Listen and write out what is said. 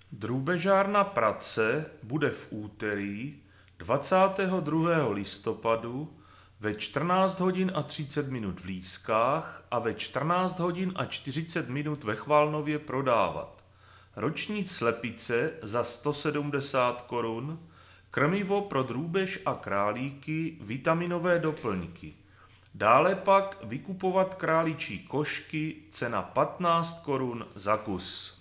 Drůbežárna Pratce bude v úterý 22. listopadu ve 14 hodin a 30 minut v Lískách a ve 14 hodin a 40 minut ve Chvalnově prodávat roční slepice za 170 korun, krmivo pro drůbež a králíky, vitaminové doplňky. Dále pak vykupovat králičí košky, cena 15 korun za kus.